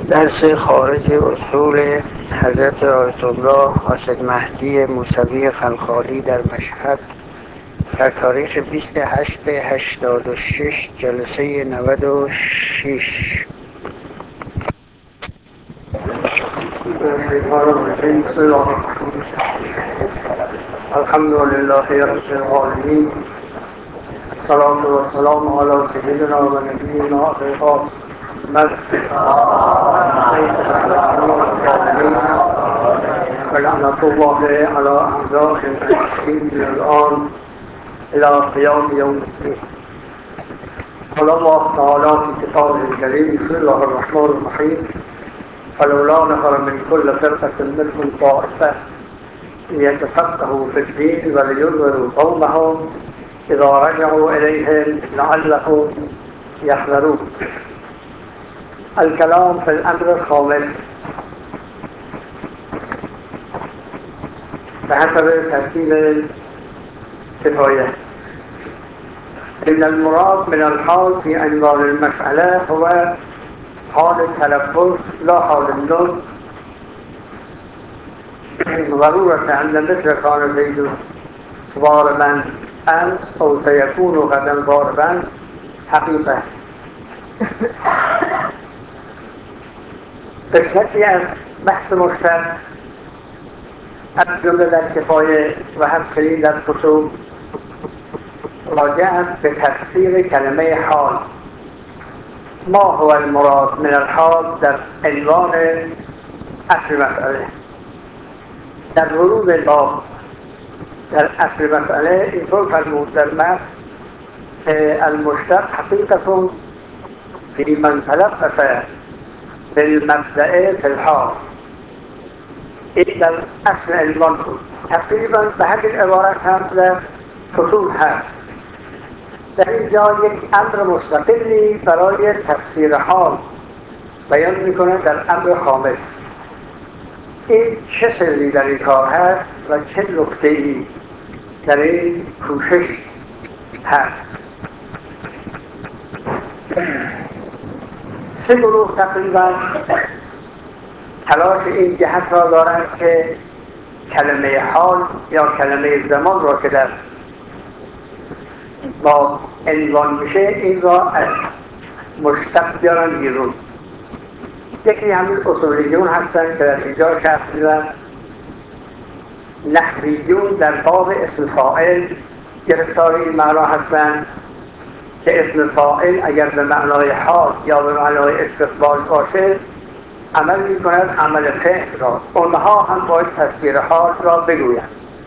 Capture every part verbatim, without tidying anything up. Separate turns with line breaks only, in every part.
درس خارج اصول حضرت آیت الله حاسد مهدی موسوی خلخالی در مشهد در تاریخ بیست و هشت هشتاد و شش جلسه نود و شش. الحمد لله رب العالمین، الصلاة والسلام علی سیدنا و نبینا ابی القاسم ولعنة الله على أعدائهم أجمعين الآن إلى قيام يوم الدين. قال الله تعالى في كتابه الكريم: بسم الله الرحمن الرحيم. فلولا نفر من كل فرقة منهم طائفة ليتفقهوا في الدين ولينذروا قومهم إذا رجعوا إليهم لعلهم يحذرون. الكلام في الأمر الخامس بحسب ترتيب الكفاية. إن المراد من الحال في عنوان المسألة هو حال التلفظ لا حال النطق، ضرورة أن مثل كان زيد ضاربا أمس أو سيكون غدا ضاربا حقيقة. قسمتی از بحث مشترک از جمله در کفایه و همچنین در فصول راجع است به تفسیر کلمه حال. ما هو المراد من الحال در عنوان اصل مسئله. در ورود باب در اصل مسئله اینطور فرمود در متن: المشتق حقیقة فی من تلبس بالمبدأ فی الحال. این در اصل عنوان بود. تقریبا به همین عبارت هم در فصول هست. در اینجا یک امر مستقلی برای تفسیر حال بیان میکنه در امر خامس. این چه سری در این کار هست و چه نکته‌ای در این کوشش هست؟ سه گروه تقریبا تلاش این جهت را دارند که کلمه حال یا کلمه زمان را که در با عنوان میشه این را از مشتق بیارن بیرون. یکی همین اصولیون هستن که در اینجا شرح میدن. نحویون در باب اسم فاعل گرفتار این معنا هستند که اسم فاعل اگر به معنای حال یا به معنای استقبال باشه عمل میکند عمل فعل را. اونها هم باید تفسیر حال را بگویند.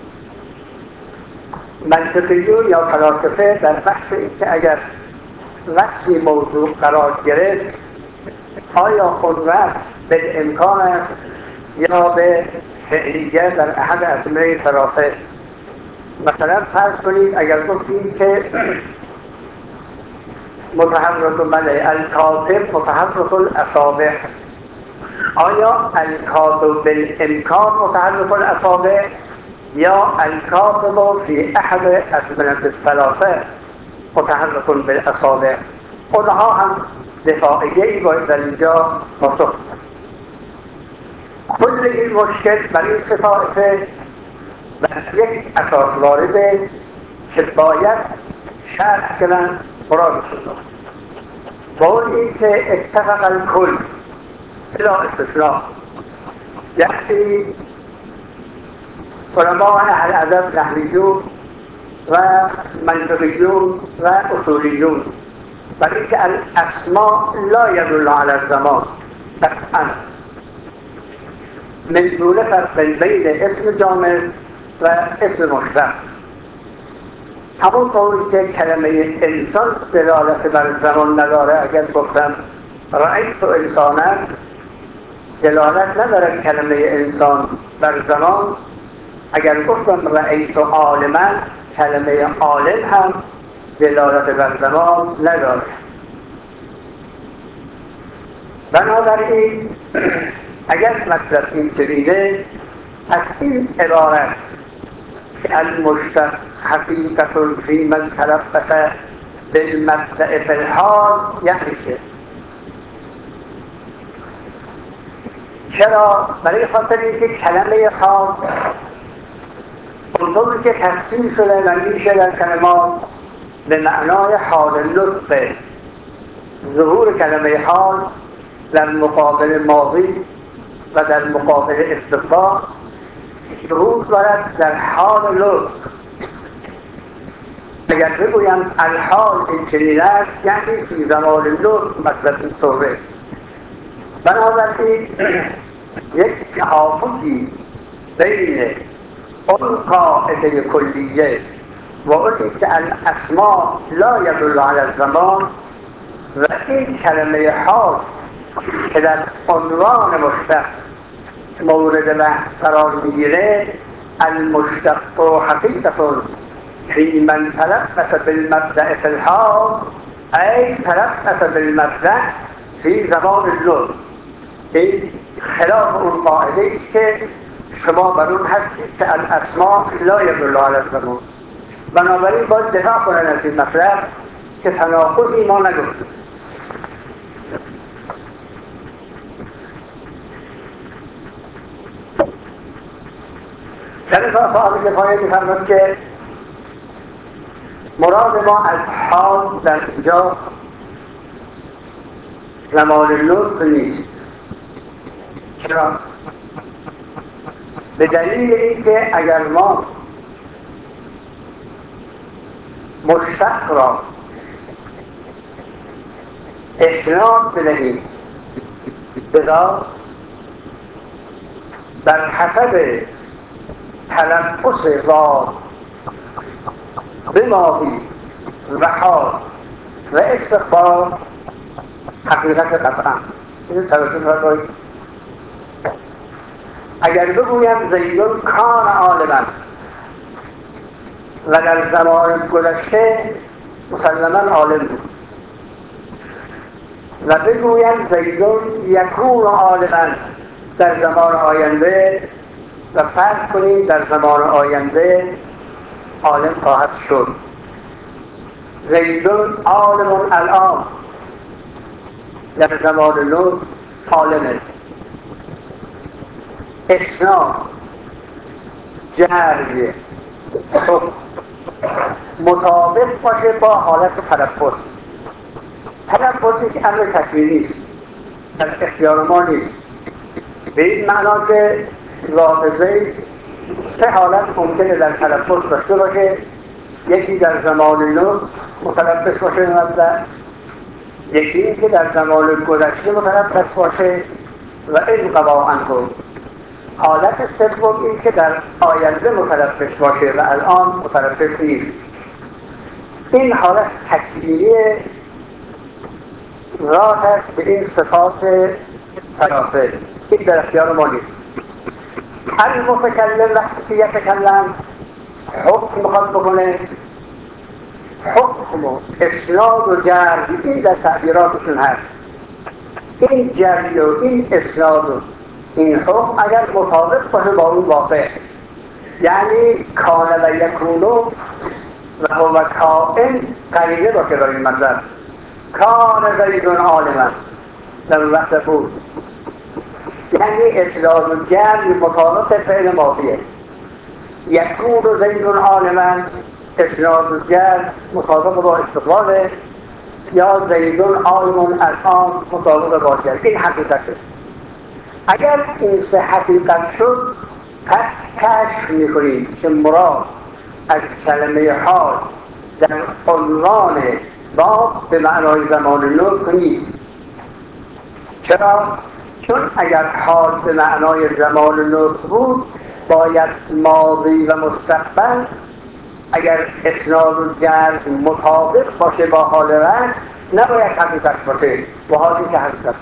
منطقیون یا فلاسفه در بحث این که اگر وصفی موضوع قرار گرفت آیا اون وصف به امکان است یا به فعلیت در احد ازمه ثلاثه. مثلا فرض کنید اگر گفتیم که متحرک ملع الکاتب متحرک الاصابع، آیا الکاتب بالامکان متحرک الاصابع یا الکاتب فی احد ازمنة الثلاثه متحرک بالاصابع؟ اونها هم دفاعیه‌ای باید در اینجا پاسخ. کل این مشکل برای سه طایفه و یک اساس وارده که باید شرح کنن مراد شد. با اون این که اتفق الکل بلا استثناء، یعنی علماء اهل ادب نحویون و منطقیون و اصولیون برای اینکه الاسماء لا يدل على الزمان قطعا، من دون فرق بین اسم جامع و اسم مشتق. همون طوری که کلمه انسان دلالت بر زمان نداره، اگر گفتم رأیت انسانا دلالت نداره کلمه انسان بر زمان. اگر گفتم رأیت عالما کلمه عالم هم دلالت بر زمان نداره. بنابراین اگر مطلب این چنینه، از این عبارت که المشتق حقیقت فی من تلبس بالمبدأ فی الحال یعنی که چرا؟ برای خاطر اینکه کلمه حال اونطوری که تفسیر شده و میشه در کلمات به معنای حال لطفه. ظهور کلمه حال در مقابل ماضی و در مقابل استقبال ظهور دارد در حال لطف. اگر بگویم الحال این چنین است یعنی فی زمان لطف مطلب اینطوره. بنابراین یک تحافظی بین اون قاعده کلیه و اونی که الاسماء لا یدل علی الزمان و این کلمه حال که در عنوان مشتق مورد بحث قرار میگیره، المشتق حقیقت فی من تلبس بالمبدأ فی الحال ای تلبس بالمبدأ فی زمان اللطف. این خلاف اون قاعده است که شما بر اون هستید که الاسماء لا یدل علی الزمان. بنابراین باید دفاع کنن از این مطلب که تناقضی ما نگفتیم. در اصلا صاحب کفایه می‌فرماید که مراد ما از حال در اینجا زمان لطف نیست. چرا؟ به دلیل اینکه اگر ما مشتق را اسناد بدهیم به ذات بر حسب تلبس ذات به ماضی و حال و استقبال، حقیقت قطعا این توجه را اگر بگویم زیدون کان عالما و در زمان گذشته مسلما عالم بود و بگویم زیدون یکون عالما در زمان آینده و فرض کنیم در زمان آینده عالم خواهد شد. زیدون عالم الان در زمان نو عالمه. اسناد جریه مطابق باشه با حالت تلفظ. تلفظ یک امر تکوینی است، در اختیار ما نیست. به این معنا که لافظه سه حالت ممکنه در تلفظ داشته باشه. یکی در زمان نو متلبس باشه مبدأ، یکی این که در زمان گذشته متلبس باشه و این قضا عنه. حالت سوم این که در آینده متلبس باشه و الان متلبس نیست. این حالت تکوینی ذات است به این صفات ثلاثه. این در اختیار ما نیست. المتکلم وقتی که یتکلم حکم میخواد بکنه، حکم و اسناد و جری این در تعبیراتشون هست. این جری و این اسناد و این حکم اگر مطابق باشه با اون واقع، یعنی کان و یکونو و هو کائن قرینه باشه برای این مطلب. کان زیدون عالما در اون وقت بود، یعنی اسناد و جری مطابق فعل ماضیه. یکون زیدون عالما اسناد و جر مطابق با استقباله، یا زیدون عالم الان مطابق با جر. این حقیقته. اگر این سه حقیقت شد پس کشف میکنیم که مراد از کلمه حال در عنوان باب به معنای زمان لطف نیست. چرا؟ چون اگر حال به معنای زمان لطف بود باید ماضی و مستقبل اگر اسناد و جر مطابق باشه با حال رست نباید حقیقت باشه، با حالی که حقیقت.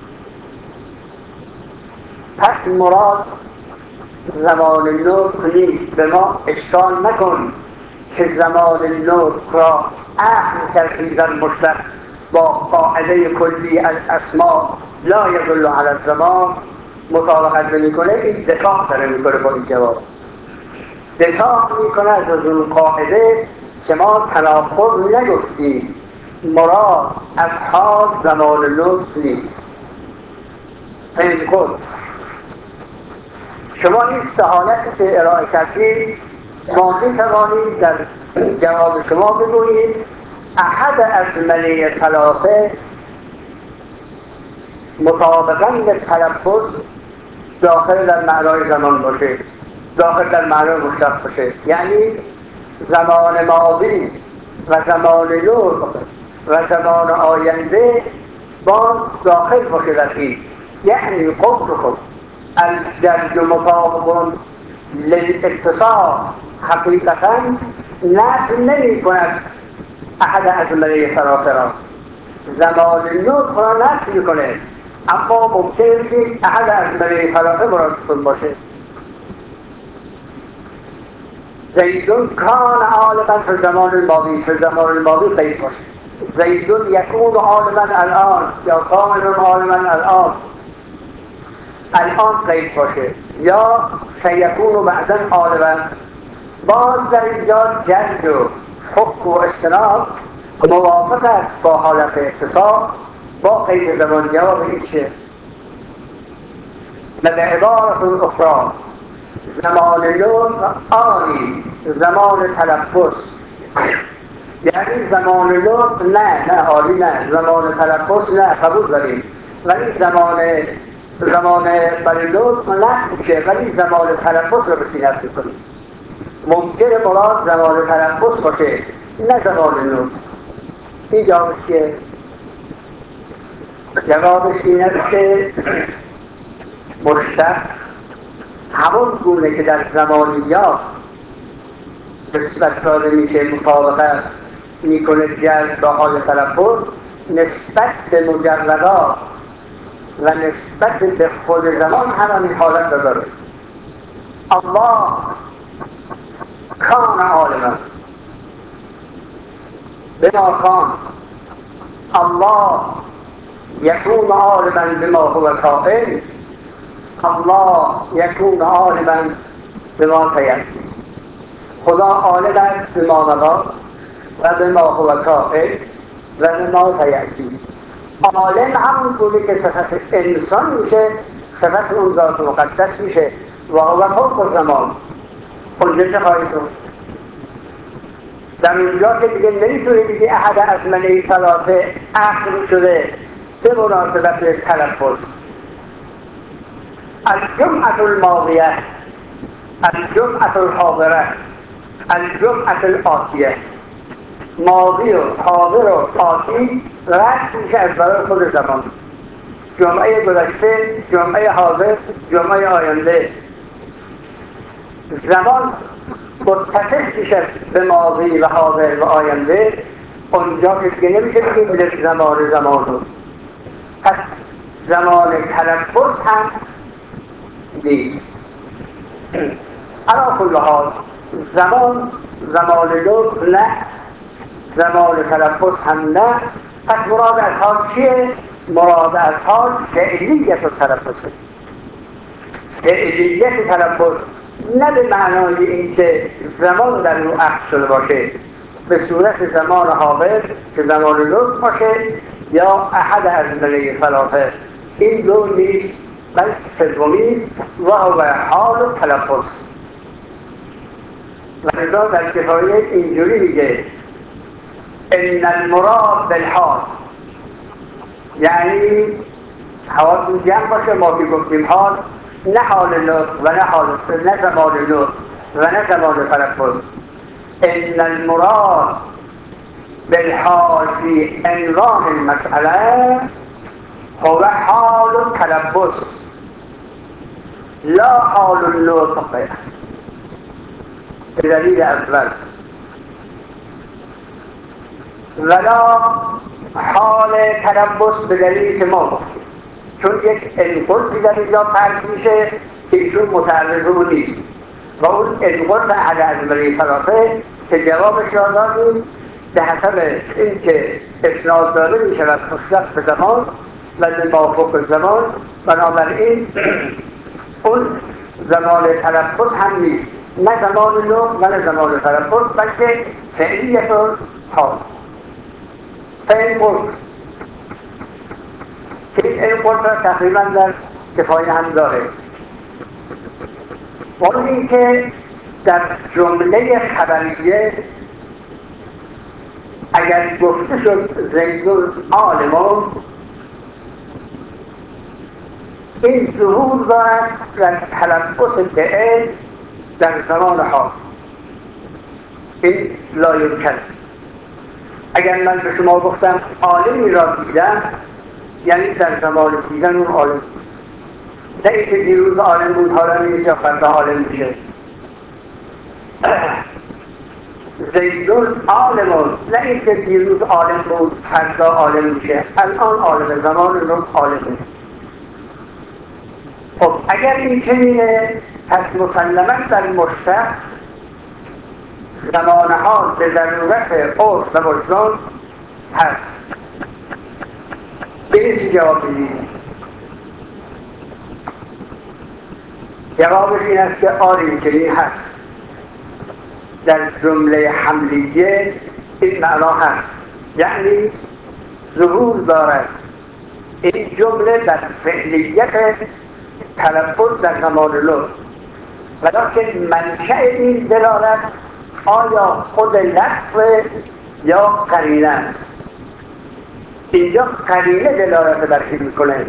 پس مراد زمان لطف نیست. به ما اشکال نکن که زمان لطف را اهل تلحیز مشتق با قاعده کلی الاسماء لا یدل علی الزمان مطابقت نمیکنه. این دفاع داره میکنه با این جواب. دفاع میکنه از اون قاعده که ما تناقض نگفتیم. مراد از حال زمان لطف نیست. این خود شما این سهالتی که ارائه کردید ما می توانید در جواب شما بگویید احد از ملی ثلاثه مطابقاً به تلفظ داخل در معنای زمان باشه، داخل در معنای مشتق باشه، یعنی زمان ماضی و زمان نور و زمان آینده باز داخل باشه در این. یعنی قولکم الجد مطابق للاتصال حقیقتا نفی نمی کند احد از ملی ثلاثه را، زمان نور را نفی کنه، اما ممکنه که احد از ملی ثلاثه مرادتون باشه. زیدون کان عالما فی زمان الماضی، فی زمان الماضی قید باشه. زیدون یکون عالما الان یا کامل عالما الان، الان قید باشه، یا سیکون بعدا عالما. باز در اینجا جد و حق و استناد موافق است با حالت اتصال با قید زمان. جواب این چه؟ به عبارت اخرى زمان نور آنی زمان تلفظ، یعنی زمان نور نه نه آنی نه، زمان تلفظ نه، قبول داریم، ولی زمان زمان برای نور نه میشه، ولی زمان تلفظ رو بسید نفسی کنیم. ممکنه مراد زمان تلفظ باشه نه زمان نور. این جوابش که جوابش این است که مشتق همون گونه که در زمانیات نسبت داده میشه مطابقت میکنه جلد با حال تلفظ، نسبت به مجردات و نسبت به خود زمان هم همین حالت داره. الله کان عالما بما کان، الله یکون عالما بما هو کائن، الله یکون عالما بما سیأتی. خدا عالم است بما مضی و بما هو کائن و بما سیأتی. عالم همون گونه که صفت انسان میشه صفت اون ذات مقدس میشه و هو فوق زمان. اونجا چه خواهید رو؟ در اونجا که دیگه نمیتونی بگی احد از ملی ثلاثه عقل شده به مناسبت تلفظ. الجمعة الماضیه، الجمعة الحاضره، الجمعة الآتیه. ماضی و حاضر و آتی رسم میشه از برای خود زمان. جمعه گذشته، جمعه حاضر، جمعه آینده. زمان متصف میشه به ماضی و حاضر و آینده. اونجا که دیگه نمیشه بگیم زمان زمان رو. پس زمان تلفظ هم نیست. علا کل حال زمان زمان لطف نه، زمان تلفظ هم نه. پس مراد از حال چیه؟ مراد از حال فعلیت تلفظ. فعلیت تلفظ نه به معنای این که زمان در اون عقل شده باشه به صورت زمان حاضر که زمان لطف باشه یا احد از ملی ثلاثه. این دو نیست بلکه سومیست و هو حال تلفظ. و لذا در کفایه اینجوری میگه ان المراد بالحال، یعنی حواستون جمع باشه ما که گفتیم حال نه حال لطف و نه حال نه زمان لطف و نه زمان تلفظ. ان المراد بالحال في عنوان المسأله هو حال التلفظ لا حال اللطف. به دلیل اول ولا حال تلفظ به دلیل که ما گفتیم، چون یک انقلتی در اینجا فرض میشه که ایشون متعرض اون نیست و اون انقلت احد از ملی ثلاثه که جوابش را دادیم به حسب اینکه اسناد داده میشود مشتق به زمان و به مافوق زمان. بنابراین اون زمان تلفظ هم نیست، نه زمان نو و نه زمان تلفظ، بلکه فعلیت حال. فعل قلت که این قلت را تقریبا در کفایه هم داره. قولی که در جمله خبریه اگر گفته شد زیدون عالمون، این ظهور دارد در تلبس به در زمان حال. این لایمکن. اگر من به شما گفتم عالمی را دیدم، یعنی در زمان دیدن اون عالم، نه اینکه دیروز عالم بود حالا نیست یا فردا عالم میشه. زیدون عالمون، نه اینکه دیروز عالم بود فردا عالم میشه، الان عالم، زمان رو عالمه. خب اگر این چنینه، پس مسلماً در مشتق زمان حال به ضرورت عرف و وجدان هست. به این چی جواب بدید؟ جوابش این است که آری چنین هست. در جمله حملیه این معنا هست، یعنی ظهور دارد این جمله در فعلیت تلفظ در زمان لطف، ولیکن منشأ این دلالت آیا خود لفظ یا قرینه است. اینجا قرینه دلالت بر این میکنه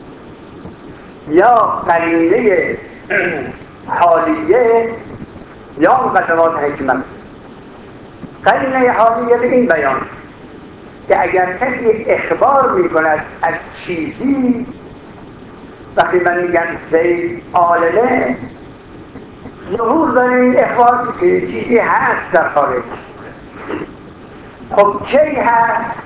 یا قرینه حالیه یا مقدمات حکمت. قرینه حالیه به این بیان که اگر کسی اخبار میکند از چیزی، وقتی من میگم زید عالمه، ظهور داره این اخبار که چیزی هست در خارج. خب کی هست؟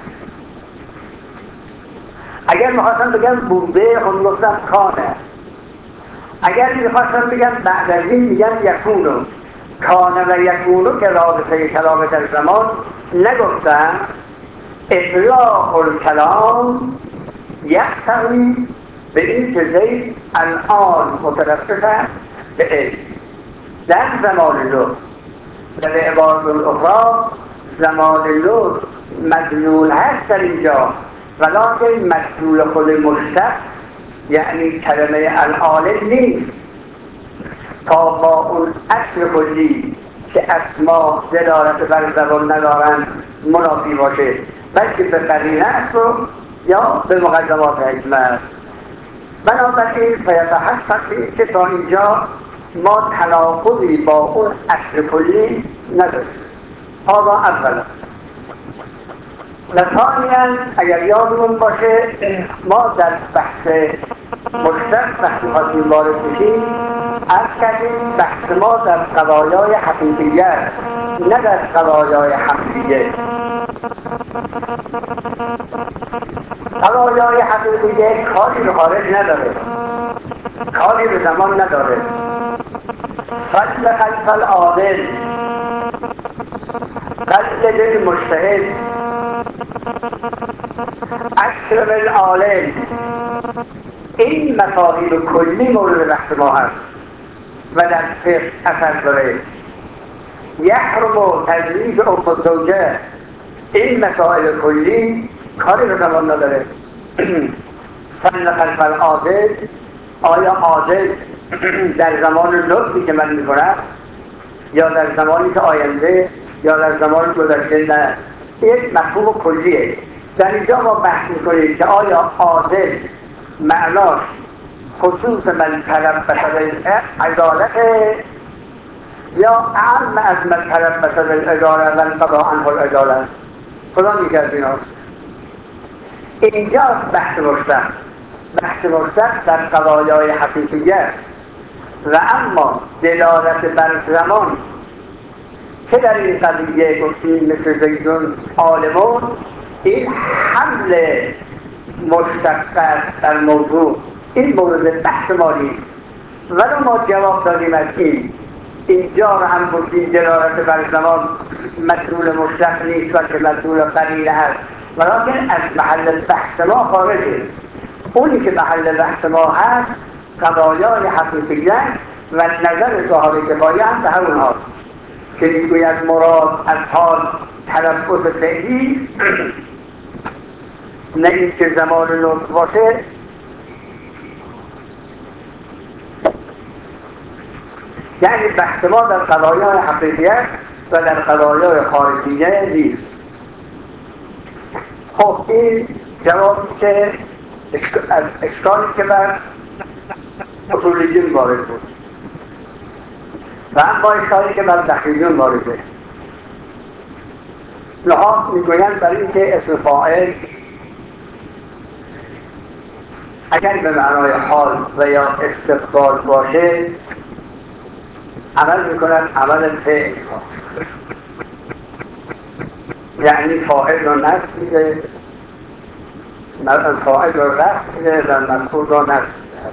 اگر میخواستم بگم بوده، خب میگفتم کانه. اگر میخواستم بگم بعد از این میگم یکونو. کانه و یکونو که رابطه کلام در زمان نگفتم. اطلاق الکلام یقتضی به این که زید الان متلبس است به علم در زمان لطف. در عبارت الاخرى زمان لطف مدلول هست در اینجا، ولیکن مدلول خود مشتق یعنی کلمه العالم نیست، تا با اون اصل کلی که اسما دلالت بر زبان ندارند منافی باشه، بلکه به قرینه است و یا به مقدمات حکمت. بنابراین فیتحسن که تا اینجا ما تناقضی با اون اصل کلی نداشتیم. هذا اولا. و ثانیاً اگر یادمون باشه ما در بحث مشتق وقتی خواستیم وارد بشیم عرض کردیم بحث ما در قضایای حقیقیه است، نه در قضایای حقیقیه. قضایای حقیقیه کاری به خارج نداره، کاری به زمان نداره. صل خلف العادل، قلد المجتهد، اکرم العالم، این مفاهیم کلی مورد بحث ما هست و در فقه اثر داره. یحرم و تزویج ام الزوجه، این مسائل کلی کاری به زمان نداره. صل خلف العادل، آیا عادل در زمان لطفی که من میکنم یا در زمانی که آینده یا در زمان گذشته؟ نه، یک مفهوم کلیه. در اینجا ما بحث میکنیم که آیا عادل معناش خصوص من تلبس بالعدالت یا اعم از من تلبس بالعدالت و انقضا عنه العدالت. کدام یکی از ایناست؟ اینجاست بحث مشتق. بحث مشتق در قضایای حقیقیه است و اما دلالت بر زمان که در این قضیه گفتیم مثل زیدون عالمون، این حمل مشتق است در موضوع، این مورد بحث ما نیست. ولی ما جواب دادیم از این. اینجا رو هم گفتیم دلالت بر زمان مدلول مشتق نیست بلکه مدلول قرینه هست، ولیکن از محل بحث ما خارجه. اونی که محل بحث ما هست قضایای حقیقی است و نظر صاحب کفایه هم به همون هاست که میگوید مراد از حال تلبس فعلی است، نه این که زمان لطف باشه. یعنی بحث ما در قضایای حقیقی است و در قضایای خارجیه نیست. خب این جوابی که از اشکالی که بر اصولیون وارد بود و هم با اشکالی که بر دخیلیون وارده. نها میگویند برای اینکه اسم فاعل اگر به معنای حال و یا استقبال باشه عمل میکنن عمل فعل ها، یعنی فاعل رو نصب میده، فاعل رو رفع میده و مفعول رو نصب میده.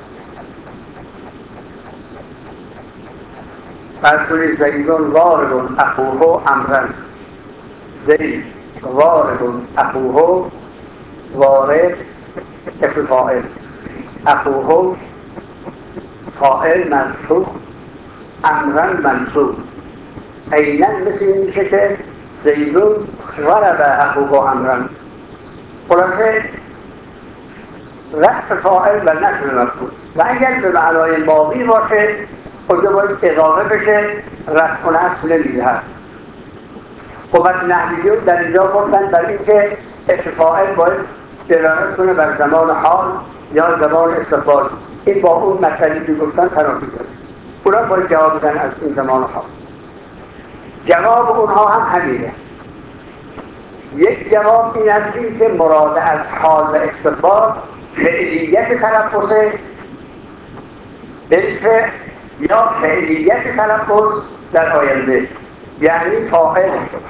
فرض کنید زیدون وارد اخوه امرن، زید وارد اخوه، وارد اسم فاعل، اخوه فاعل منصوب، امرن منصوب. عیناً مثل این میشه که زیدون ضرب اخوه امرن. خلاصه رفع فاعل و نصب مفعول. و اگر به معنای ماضی باشه خود باید اضافه بشه، رفع و نصب نمیدهد. خب از نحویون در اینجا گفتن برای اینکه اسم فاعل باید دلالت کنه بر زمان حال یا زمان استقبال. این با اون مطلبی که گفتن تنافی داره. اونا باید جواب بدن از این زمان حال. جواب اونها هم همینه. یک جواب این است که مراد از حال و استقبال فعلیت تلفظه بالفعل یا فعلیت تلفظ در آینده، یعنی فاعل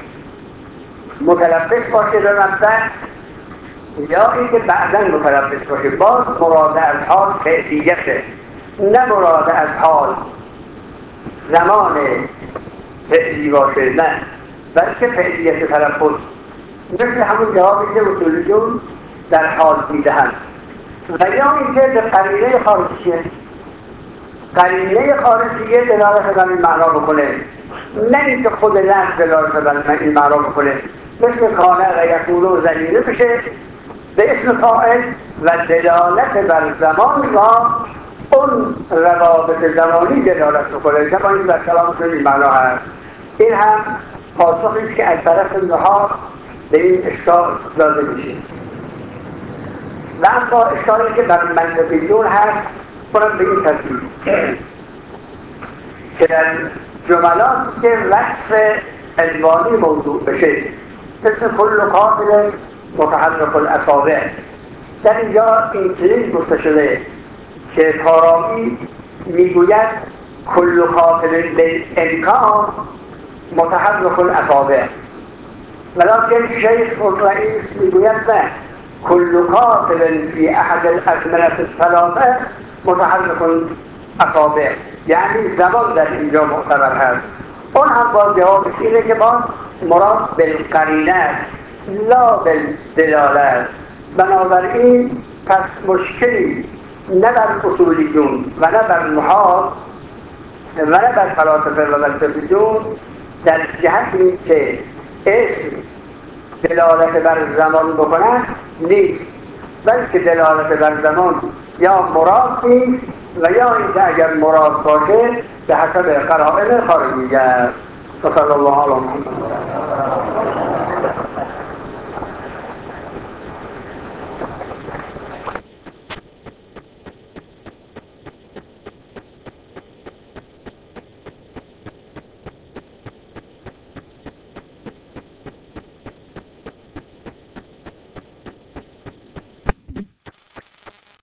متلبس باشه به مبدأ یا اینکه بعداً متلبس باشه. باز مراد از حال فعلیته، نه مراد از حال زمان فعلی باشه، نه بلکه فعلیت تلفظ. مثل همون جوابی که اصولیون در حال میدهند. و یا اینکه به قرینه خارجیه، قرینه خارجیه دلالت بر این معنا بکنه، نه اینکه خود لفظ دلالت بر این معنا بکنه. مثل کانه و یکونه و ضمیره بشه به اسم فاعل و دلالت بر زمان و اون روابط زمانی دلالت بکنه که با این در کلامتون این معنا هست. این هم پاسخی است که از طرف نحات به این اشکال داده میشه. و اما اشکالی که بر منطقیون هست اونم به این ترتیب که در جملات که وصف عنوانی موضوع بشه مثل کل قاتل متحرک الاصابع، در اینجا اینطوری گفته شده که طارمی میگوید کل قاتل بالامکان متحرک الاصابع، ولكن شیخ الرئیس میگوید نه، کل قاتل فی احد الازمنه الثلاثه متحرک الاصابع، یعنی زمان در اینجا معتبر هست. اون هم باز جوابش اینه که باز مراد بالقرینه است لا بالدلاله. بنابراین پس مشکلی نه بر اصولیون و نه بر نحات و نه بر فلاسفه و منطقیون در جهت این که اسم دلالت بر زمان بکنن نیست، بلکه دلالت بر زمان یا مراد نیست و یا اینکه اگر مراد باشه به حسب قرائن خارجی است. صلی الله علیه و محمد.